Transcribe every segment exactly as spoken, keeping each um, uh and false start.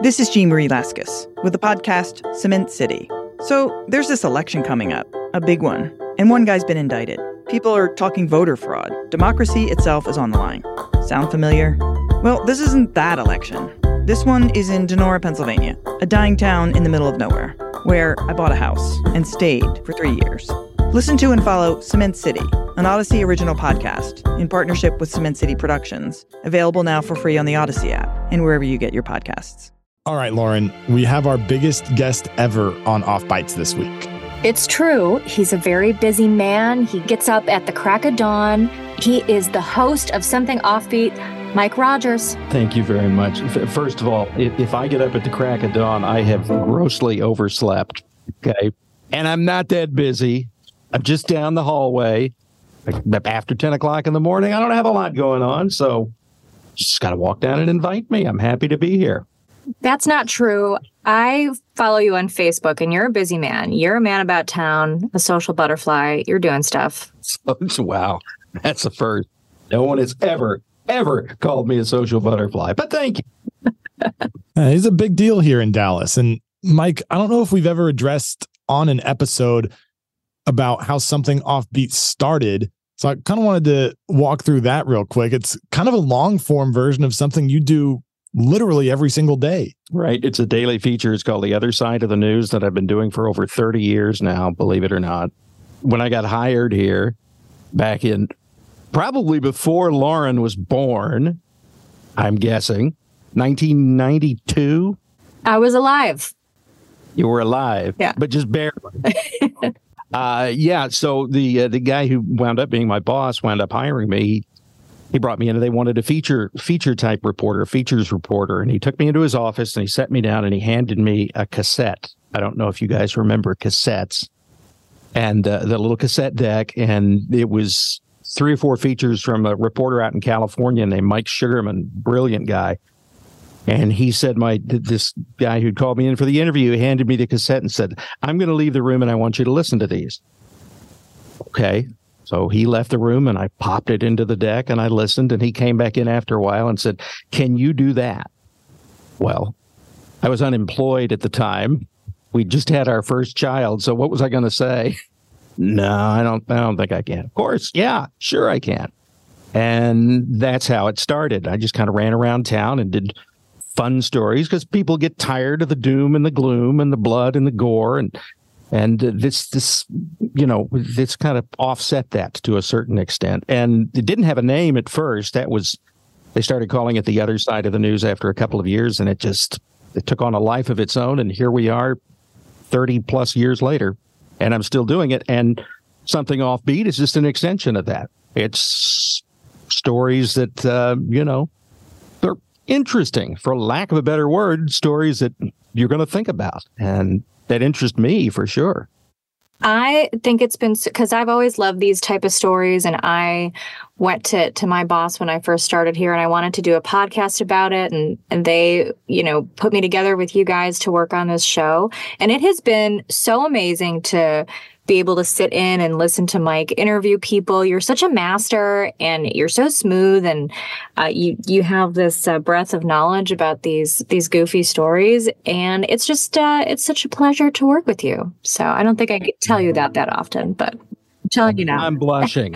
This is Jean Marie Laskus with the podcast Cement City. So there's this election coming up, a big one, and one guy's been indicted. People are talking voter fraud. Democracy itself is on the line. Sound familiar? Well, this isn't that election. This one is in Donora, Pennsylvania, a dying town in the middle of nowhere, where I bought a house and stayed for three years. Listen to and follow Cement City, an Odyssey original podcast in partnership with Cement City Productions, available now for free on the Odyssey app and wherever you get your podcasts. All right, Lauren, we have our biggest guest ever on Off Bites this week. It's true. He's a very busy man. He gets up at the crack of dawn. He is the host of Something Offbeat, Mike Rogers. Thank you very much. First of all, if I get up at the crack of dawn, I have grossly overslept, okay? And I'm not that busy. I'm just down the hallway. After ten o'clock in the morning, I don't have a lot going on, so just got to walk down and invite me. I'm happy to be here. That's not true. I follow you on Facebook, and you're a busy man. You're a man about town, a social butterfly. You're doing stuff. Wow. That's the first. No one has ever, ever called me a social butterfly, but thank you. uh, he's a big deal here in Dallas. And Mike, I don't know if we've ever addressed on an episode about how Something Offbeat started. So I kind of wanted to walk through that real quick. It's kind of a long form version of something you do literally every single day. Right. It's a daily feature. It's called The Other Side of the News that I've been doing for over thirty years now, believe it or not. When I got hired here back in probably before Lauren was born, I'm guessing, nineteen ninety-two. I was alive. You were alive, yeah, but just barely. uh, yeah. So the uh, the guy who wound up being my boss wound up hiring me. He, He brought me in and they wanted a feature feature type reporter, features reporter. And he took me into his office and he set me down and he handed me a cassette. I don't know if you guys remember cassettes and uh, the little cassette deck. And it was three or four features from a reporter out in California named Mike Sugarman, brilliant guy. And he said, my this guy who'd called me in for the interview handed me the cassette and said, I'm going to leave the room and I want you to listen to these. Okay. So he left the room and I popped it into the deck and I listened, and he came back in after a while and said, can you do that? Well, I was unemployed at the time. We just had our first child. So what was I going to say? No, I don't, I don't think I can. Of course. Yeah, sure I can. And that's how it started. I just kind of ran around town and did fun stories because people get tired of the doom and the gloom and the blood and the gore. And And this, this, you know, this kind of offset that to a certain extent. And it didn't have a name at first. That was, they started calling it The Other Side of the News after a couple of years. And it just, it took on a life of its own. And here we are thirty plus years later. And I'm still doing it. And Something Offbeat is just an extension of that. It's stories that, uh, you know, they're interesting, for lack of a better word, stories that you're going to think about. And that interest me for sure. I think it's been, because I've always loved these type of stories, and I went to, to my boss when I first started here, and I wanted to do a podcast about it, and, and they, you know, put me together with you guys to work on this show. And it has been so amazing to be able to sit in and listen to Mike interview people. You're such a master, and you're so smooth, and uh, you you have this uh, breadth of knowledge about these these goofy stories, and it's just uh, it's such a pleasure to work with you. So I don't think I could tell you that that often, but I'm telling you now. I'm blushing.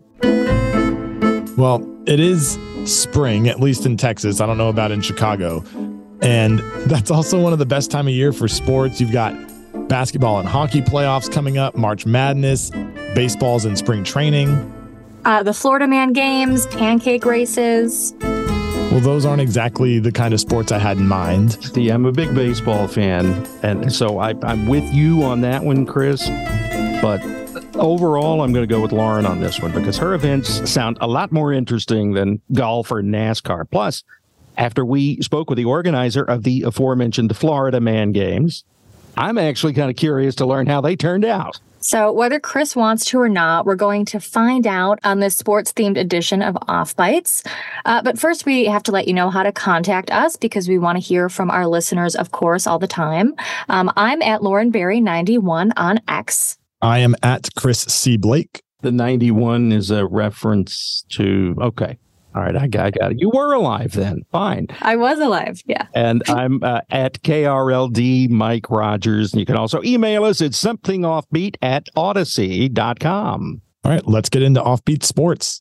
Well, it is spring, at least in Texas. I don't know about in Chicago, and that's also one of the best time of year for sports. You've got basketball and hockey playoffs coming up, March Madness, baseball's in spring training. Uh, the Florida Man games, pancake races. Well, those aren't exactly the kind of sports I had in mind. See, I'm a big baseball fan, and so I, I'm with you on that one, Chris. But overall, I'm going to go with Lauren on this one because her events sound a lot more interesting than golf or NASCAR. Plus, after we spoke with the organizer of the aforementioned Florida Man games, I'm actually kind of curious to learn how they turned out. So whether Chris wants to or not, we're going to find out on this sports-themed edition of Off Bites. Uh, but first, we have to let you know how to contact us because we want to hear from our listeners, of course, all the time. Um, I'm at Lauren Berry ninety-one on X. I am at Chris C. Blake. The ninety-one is a reference to, okay. All right, I got, I got it. You were alive then. Fine. I was alive. Yeah. And I'm uh, at K R L D Mike Rogers. And you can also email us at somethingoffbeat at odyssey dot com. All right, let's get into Offbeat Sports.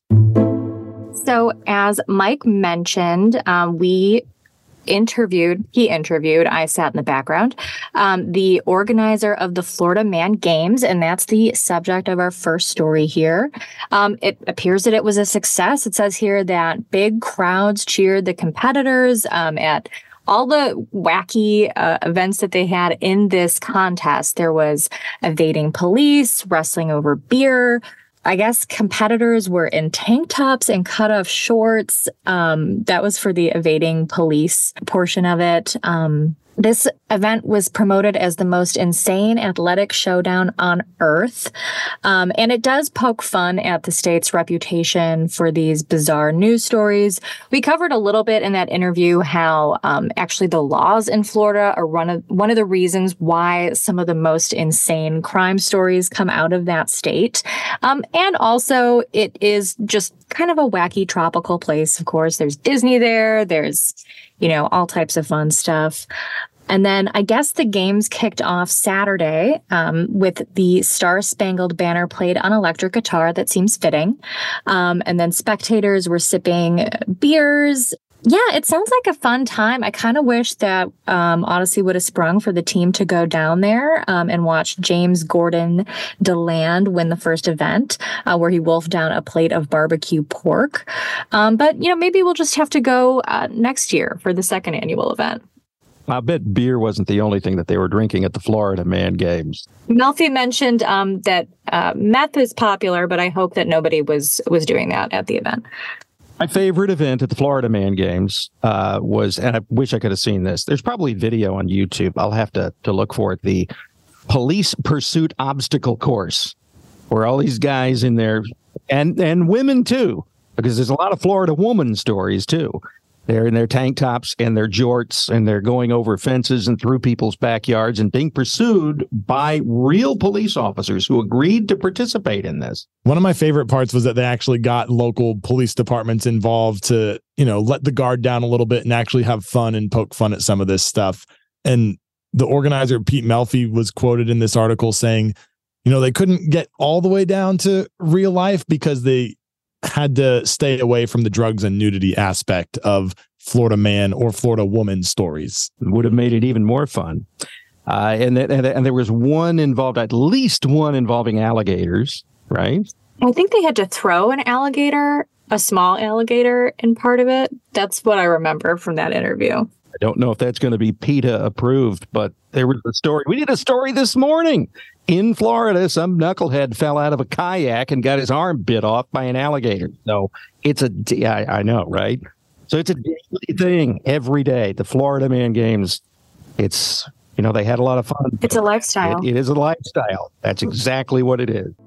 So as Mike mentioned, um, we interviewed, he interviewed, I sat in the background, um, the organizer of the Florida Man Games, and that's the subject of our first story here. Um, it appears that it was a success. It says here that big crowds cheered the competitors um, at all the wacky uh, events that they had in this contest. There was evading police, wrestling over beer. I guess competitors were in tank tops and cut-off shorts. Um, that was for the evading police portion of it. Um, this event was promoted as the most insane athletic showdown on earth. Um, and it does poke fun at the state's reputation for these bizarre news stories. We covered a little bit in that interview how um, actually the laws in Florida are one of, one of the reasons why some of the most insane crime stories come out of that state. Um, and also it is just kind of a wacky tropical place. Of course, there's Disney there. There's, you know, all types of fun stuff. And then I guess the games kicked off Saturday um, with the Star Spangled Banner played on electric guitar. That seems fitting. Um, and then spectators were sipping beers. Yeah, it sounds like a fun time. I kind of wish that um, Odyssey would have sprung for the team to go down there um, and watch James Gordon DeLand win the first event uh, where he wolfed down a plate of barbecue pork. Um, but, you know, maybe we'll just have to go uh, next year for the second annual event. I bet beer wasn't the only thing that they were drinking at the Florida Man Games. Melfi mentioned um, that uh, meth is popular, but I hope that nobody was was doing that at the event. My favorite event at the Florida Man Games uh, was, and I wish I could have seen this, there's probably video on YouTube. I'll have to, to look for it. The police pursuit obstacle course, where all these guys in there, and, and women too, because there's a lot of Florida woman stories too. They're in their tank tops and their jorts, and they're going over fences and through people's backyards and being pursued by real police officers who agreed to participate in this. One of my favorite parts was that they actually got local police departments involved to, you know, let the guard down a little bit and actually have fun and poke fun at some of this stuff. And the organizer, Pete Melfi, was quoted in this article saying, you know, they couldn't get all the way down to real life because they had to stay away from the drugs and nudity aspect of Florida Man or Florida woman stories. Would have made it even more fun. Uh, and, th- and, th- and there was one involved, at least one involving alligators, right? I think they had to throw an alligator, a small alligator, in part of it. That's what I remember from that interview. I don't know if that's going to be PETA approved, but there was a story. We did a story this morning. In Florida, some knucklehead fell out of a kayak and got his arm bit off by an alligator. So it's a, I, I know, right? So it's a daily thing every day. The Florida Man Games, it's, you know, they had a lot of fun. It's a lifestyle. It, it is a lifestyle. That's exactly what it is.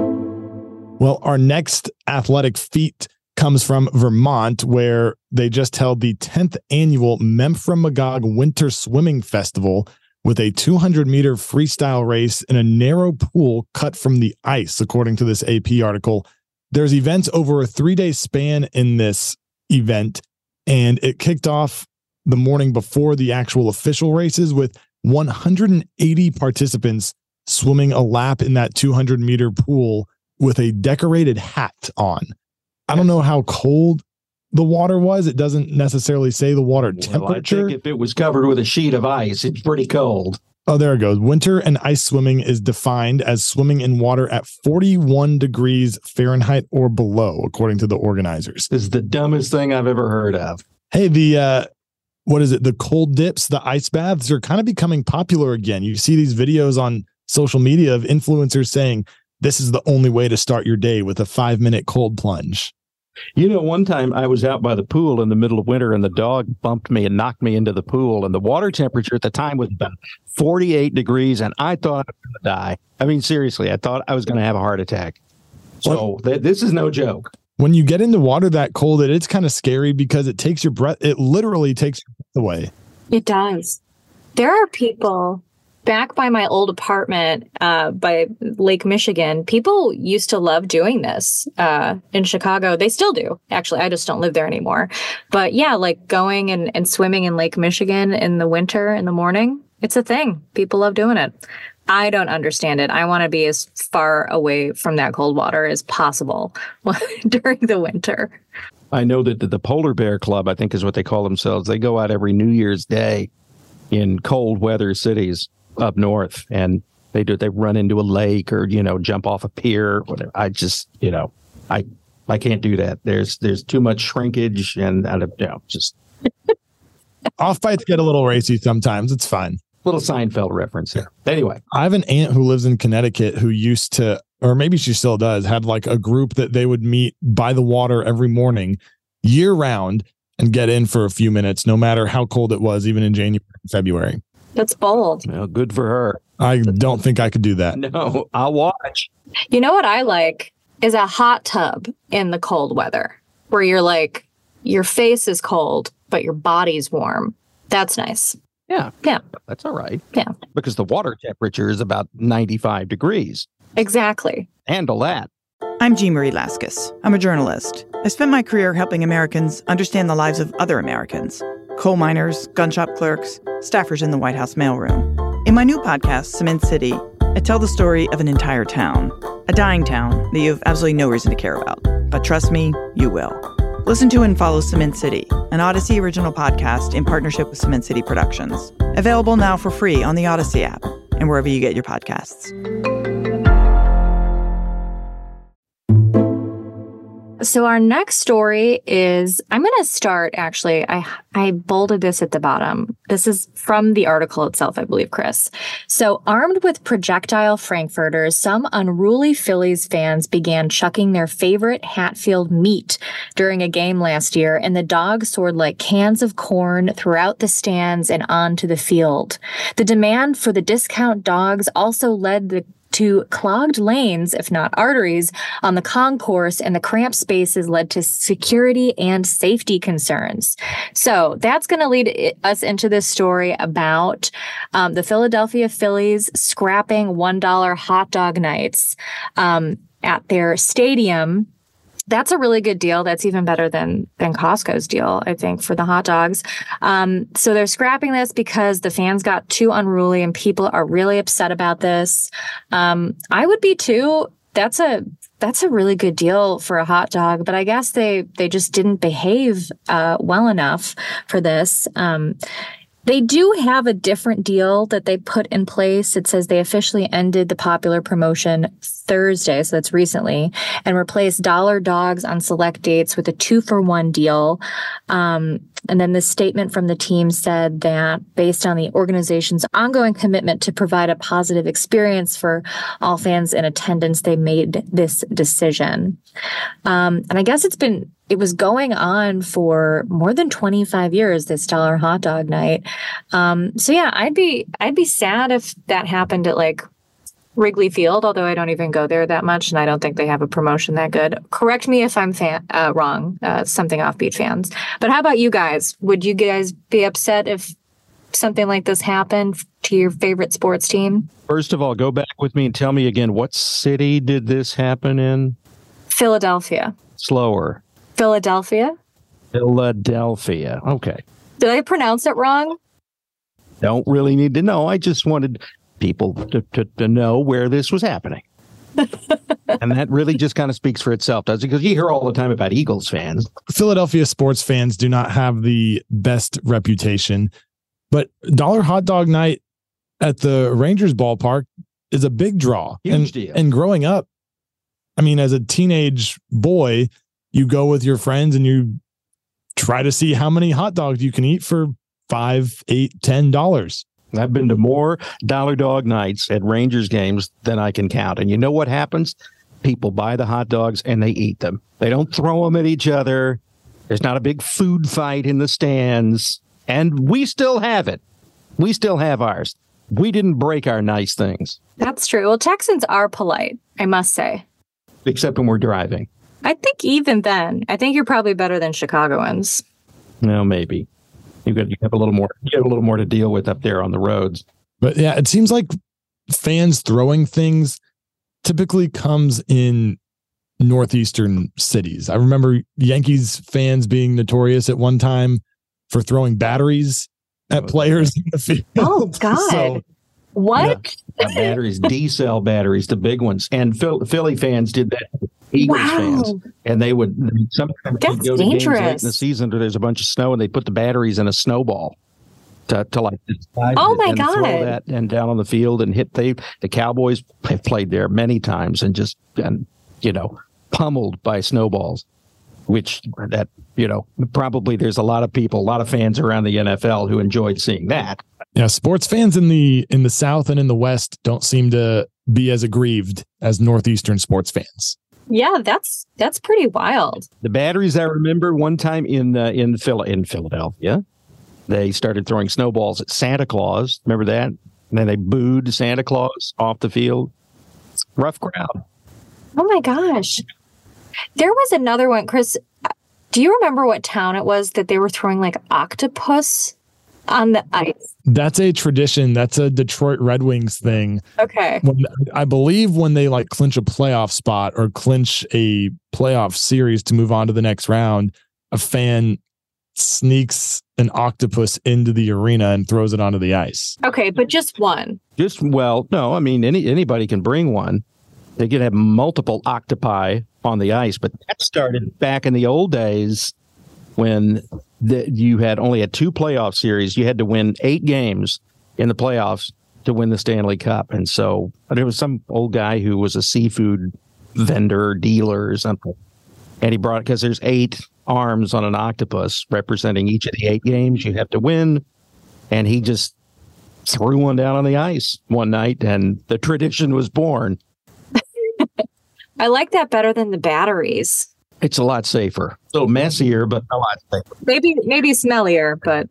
Well, our next athletic feat comes from Vermont, where they just held the tenth annual Memphremagog Winter Swimming Festival with a two hundred meter freestyle race in a narrow pool cut from the ice, according to this A P article. There's events over a three-day span in this event, and it kicked off the morning before the actual official races with one hundred eighty participants swimming a lap in that two hundred meter pool with a decorated hat on. I don't know how cold the water was. It doesn't necessarily say the water temperature. Well, I think if it was covered with a sheet of ice, it's pretty cold. Oh, there it goes. Winter and ice swimming is defined as swimming in water at forty-one degrees Fahrenheit or below, according to the organizers. This is the dumbest thing I've ever heard of. Hey, the, uh, what is it? The cold dips, the ice baths are kind of becoming popular again. You see these videos on social media of influencers saying, this is the only way to start your day, with a five minute cold plunge. You know, one time I was out by the pool in the middle of winter and the dog bumped me and knocked me into the pool. And the water temperature at the time was about forty-eight degrees. And I thought I was going to die. I mean, seriously, I thought I was going to have a heart attack. So th- this is no joke. When you get into water that cold, it, it's kind of scary because it takes your breath. It literally takes your breath away. It does. There are people back by my old apartment uh, by Lake Michigan, people used to love doing this uh, in Chicago. They still do, actually. I just don't live there anymore. But yeah, like going and, and swimming in Lake Michigan in the winter in the morning, it's a thing. People love doing it. I don't understand it. I want to be as far away from that cold water as possible during the winter. I know that the, the Polar Bear Club, I think is what they call themselves, they go out every New Year's Day in cold weather cities up north, and they do they run into a lake or, you know, jump off a pier, whatever. I just, you know, I I can't do that. There's there's too much shrinkage, and I don't, you know, just off bites get a little racy sometimes. It's fine. Little Seinfeld reference there. Anyway, I have an aunt who lives in Connecticut who used to, or maybe she still does, had like a group that they would meet by the water every morning year round and get in for a few minutes, no matter how cold it was, even in January and February. That's bold. Well, good for her. I don't think I could do that. No, I'll watch. You know what I like is a hot tub in the cold weather where you're like, your face is cold, but your body's warm. That's nice. Yeah. Yeah. That's all right. Yeah. Because the water temperature is about ninety-five degrees. Exactly. Handle that. I'm Jean Marie Laskus. I'm a journalist. I spent my career helping Americans understand the lives of other Americans. Coal miners, gun shop clerks, staffers in the White House mailroom. In my new podcast, Cement City, I tell the story of an entire town. A dying town that you have absolutely no reason to care about. But trust me, you will. Listen to and follow Cement City, an Odyssey original podcast in partnership with Cement City Productions. Available now for free on the Odyssey app and wherever you get your podcasts. So our next story is, I'm going to start, actually, I I bolded this at the bottom. This is from the article itself, I believe, Chris. So armed with projectile frankfurters, some unruly Phillies fans began chucking their favorite Hatfield meat during a game last year, and the dogs soared like cans of corn throughout the stands and onto the field. The demand for the discount dogs also led the to clogged lanes, if not arteries, on the concourse, and the cramped spaces led to security and safety concerns. So that's going to lead us into this story about um, the Philadelphia Phillies scrapping one dollar hot dog nights um, at their stadium. That's a really good deal. That's even better than than Costco's deal, I think, for the hot dogs. Um, so they're scrapping this because the fans got too unruly and people are really upset about this. Um, I would be too. That's a that's a really good deal for a hot dog, but I guess they they just didn't behave uh, well enough for this. Um, They do have a different deal that they put in place. It says they officially ended the popular promotion Thursday, so that's recently, and replaced dollar dogs on select dates with a two-for-one deal. Um, and then the statement from the team said that based on the organization's ongoing commitment to provide a positive experience for all fans in attendance, they made this decision. Um, and I guess it's been It was going on for more than twenty-five years, this dollar hot dog night. Um, so yeah, I'd be I'd be sad if that happened at like Wrigley Field, although I don't even go there that much, and I don't think they have a promotion that good. Correct me if I'm fan, uh, wrong, uh, something offbeat fans. But how about you guys? Would you guys be upset if something like this happened to your favorite sports team? First of all, go back with me and tell me again, what city did this happen in? Philadelphia. Slower. Philadelphia? Philadelphia. Okay. Did I pronounce it wrong? Don't really need to know. I just wanted people to, to, to know where this was happening. And that really just kind of speaks for itself, doesn't it? Because you hear all the time about Eagles fans. Philadelphia sports fans do not have the best reputation, but dollar hot dog night at the Rangers ballpark is a big draw. Huge and, deal. And growing up, I mean, as a teenage boy, you go with your friends and you try to see how many hot dogs you can eat for five, eight, ten dollars. I've been to more dollar dog nights at Rangers games than I can count. And you know what happens? People buy the hot dogs and they eat them. They don't throw them at each other. There's not a big food fight in the stands. And we still have it. We still have ours. We didn't break our nice things. That's true. Well, Texans are polite, I must say. Except when we're driving. I think even then, I think you're probably better than Chicagoans. No, maybe. You got you have a little more. You have a little more to deal with up there on the roads. But yeah, it seems like fans throwing things typically comes in northeastern cities. I remember Yankees fans being notorious at one time for throwing batteries at players in the field. Oh, God. So, what? Yeah. Batteries, D-cell batteries, the big ones. And Phil, Philly fans did that. Eagles wow. fans. And they would sometimes That's go to dangerous. games late in the season where there's a bunch of snow and they put the batteries in a snowball to, to like oh my and God. throw that and down on the field and hit. They the Cowboys have played there many times and just and you know pummeled by snowballs, which that you know probably there's a lot of people, a lot of fans around the N F L who enjoyed seeing that. Yeah, sports fans in the in the South and in the West don't seem to be as aggrieved as Northeastern sports fans. Yeah, that's that's pretty wild. The batteries, I remember one time in uh, in Phil in Philadelphia, they started throwing snowballs at Santa Claus. Remember that? And then they booed Santa Claus off the field. Rough crowd. Oh my gosh. There was another one, Chris. Do you remember what town it was that they were throwing like octopus on the ice? That's a tradition. That's a Detroit Red Wings thing. Okay. When, I believe when they like clinch a playoff spot or clinch a playoff series to move on to the next round, a fan sneaks an octopus into the arena and throws it onto the ice. Okay, but just one. Just, well, no, I mean, any anybody can bring one. They could have multiple octopi on the ice, but that started back in the old days when the, you had only had two playoff series. You had to win eight games in the playoffs to win the Stanley Cup. And so there was some old guy who was a seafood vendor, dealer or something. And he brought it because there's eight arms on an octopus representing each of the eight games you have to win. And he just threw one down on the ice one night and the tradition was born. I like that better than the batteries. It's a lot safer. A little messier, but a lot safer. Maybe maybe smellier, but.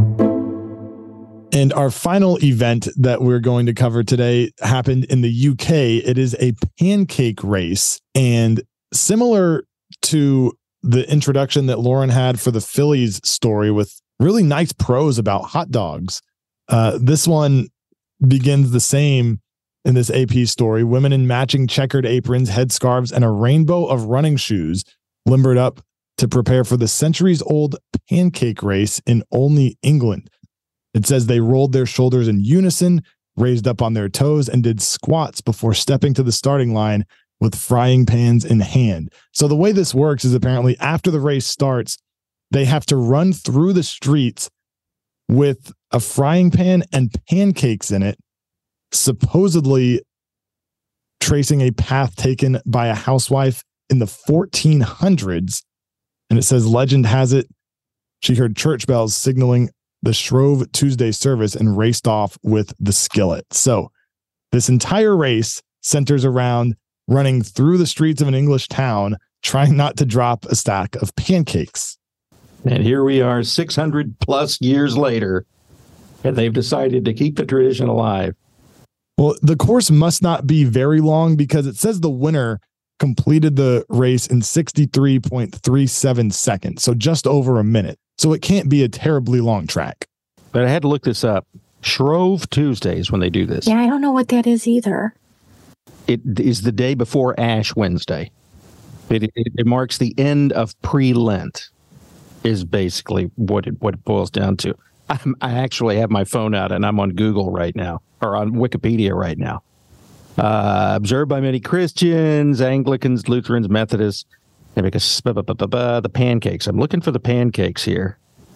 And our final event that we're going to cover today happened in the U K. It is a pancake race. And similar to the introduction that Lauren had for the Phillies story with really nice prose about hot dogs, uh, this one begins the same. In this A P story, women in matching checkered aprons, headscarves, and a rainbow of running shoes limbered up to prepare for the centuries-old pancake race in Olney, England. It says they rolled their shoulders in unison, raised up on their toes, and did squats before stepping to the starting line with frying pans in hand. So the way this works is apparently after the race starts, they have to run through the streets with a frying pan and pancakes in it, supposedly tracing a path taken by a housewife in the fourteen hundreds. And it says legend has it she heard church bells signaling the Shrove Tuesday service and raced off with the skillet. So this entire race centers around running through the streets of an English town, trying not to drop a stack of pancakes. And here we are six hundred plus years later, and they've decided to keep the tradition alive. Well, the course must not be very long because it says the winner completed the race in sixty-three point three seven seconds, so just over a minute. So it can't be a terribly long track. But I had to look this up. Shrove Tuesdays when they do this. Yeah, I don't know what that is either. It is the day before Ash Wednesday. It, it, it marks the end of pre-Lent is basically what it, what it boils down to. I'm, I actually have my phone out and I'm on Google right now. Or on Wikipedia right now. Uh, observed by many Christians, Anglicans, Lutherans, Methodists, and because the pancakes. I'm looking for the pancakes here.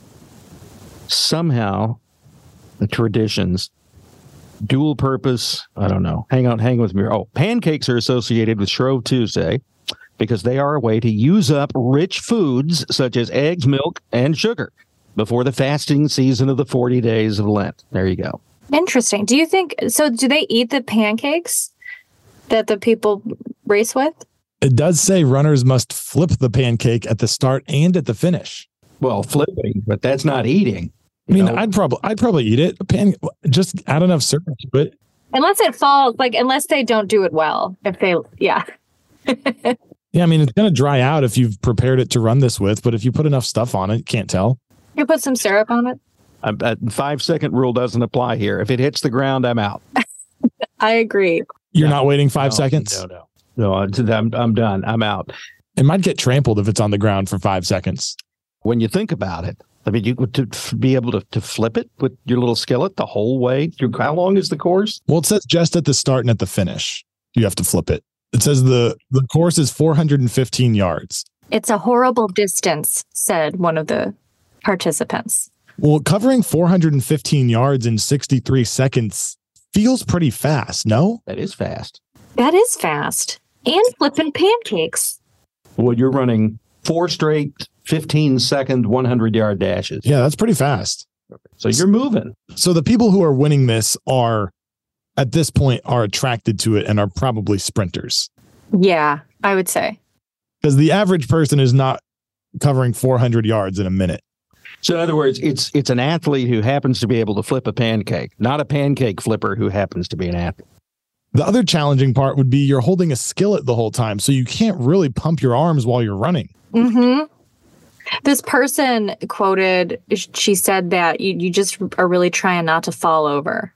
Somehow, the traditions, dual purpose. I don't know. Hang on, hang with me. Oh, pancakes are associated with Shrove Tuesday because they are a way to use up rich foods such as eggs, milk, and sugar before the fasting season of the forty days of Lent. There you go. Interesting. Do you think so? Do they eat the pancakes that the people race with? It does say runners must flip the pancake at the start and at the finish. Well, flipping, but that's not eating. I mean, know? I'd probably I'd probably eat it. Pan, just add enough syrup to it. Unless it falls, like unless they don't do it well. If they, yeah. Yeah, I mean, it's going to dry out if you've prepared it to run this with, but if you put enough stuff on it, you can't tell. You put some syrup on it. I'm, uh, five second rule doesn't apply here. If it hits the ground, I'm out. I agree. You're No, not waiting five no, seconds? No, no, no. I'm, I'm done. I'm out. It might get trampled if it's on the ground for five seconds. When you think about it, I mean, you to f- be able to, to flip it with your little skillet the whole way through. How long is the course? Well, it says just at the start and at the finish, you have to flip it. It says the, the course is four hundred fifteen yards. It's a horrible distance, said one of the participants. Well, covering four hundred fifteen yards in sixty-three seconds feels pretty fast, no? That is fast. That is fast. And flipping pancakes. Well, you're running four straight fifteen second one hundred yard dashes. Yeah, that's pretty fast. So you're moving. So the people who are winning this are, at this point, are attracted to it and are probably sprinters. Yeah, I would say. Because the average person is not covering four hundred yards in a minute. So in other words, it's it's an athlete who happens to be able to flip a pancake, not a pancake flipper who happens to be an athlete. The other challenging part would be you're holding a skillet the whole time, so you can't really pump your arms while you're running. Mm-hmm. This person quoted, she said that you, you just are really trying not to fall over.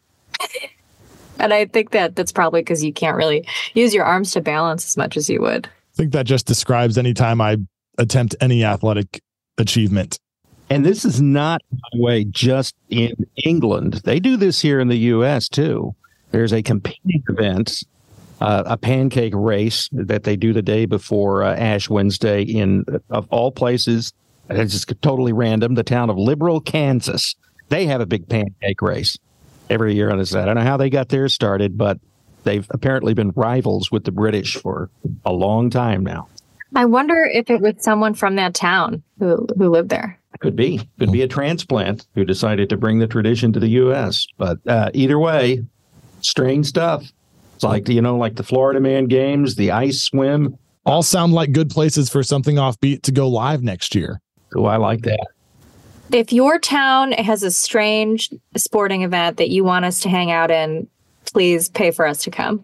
And I think that that's probably because you can't really use your arms to balance as much as you would. I think that just describes any time I attempt any athletic achievement. And this is not, by the way, just in England. They do this here in the U S too. There's a competing event, uh, a pancake race that they do the day before uh, Ash Wednesday in, of all places, it's just totally random, the town of Liberal, Kansas. They have a big pancake race every year on this. I don't know how they got theirs started, but they've apparently been rivals with the British for a long time now. I wonder if it was someone from that town who, who lived there. Could be. Could be a transplant who decided to bring the tradition to the U S. But uh, either way, strange stuff. It's like, you know, like the Florida Man games, the ice swim. All sound like good places for something offbeat to go live next year. Oh, I like that. If your town has a strange sporting event that you want us to hang out in, please pay for us to come.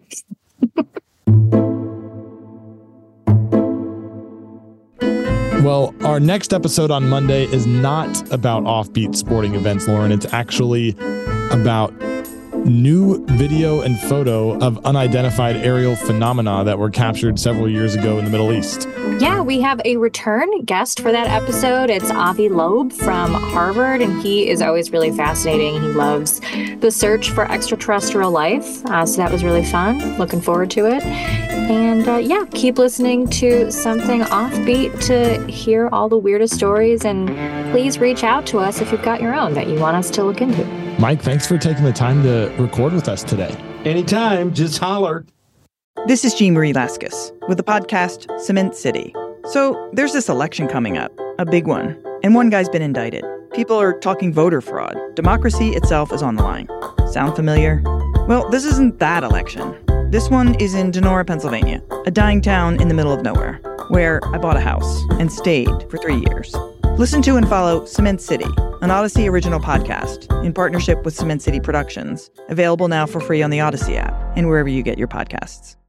Well, our next episode on Monday is not about offbeat sporting events, Lauren. It's actually about new video and photo of unidentified aerial phenomena that were captured several years ago in the Middle East. Yeah, we have a return guest for that episode. It's Avi Loeb from Harvard, and he is always really fascinating. He loves the search for extraterrestrial life, uh, so that was really fun. Looking forward to it. And uh, yeah, keep listening to Something Offbeat to hear all the weirdest stories, and please reach out to us if you've got your own that you want us to look into. Mike, thanks for taking the time to record with us today. Anytime, just holler. This is Jean Marie Laskus with the podcast Cement City. So there's this election coming up, a big one, and one guy's been indicted. People are talking voter fraud. Democracy itself is on the line. Sound familiar? Well, this isn't that election. This one is in Donora, Pennsylvania, a dying town in the middle of nowhere, where I bought a house and stayed for three years. Listen to and follow Cement City, an Odyssey original podcast in partnership with Cement City Productions, available now for free on the Odyssey app and wherever you get your podcasts.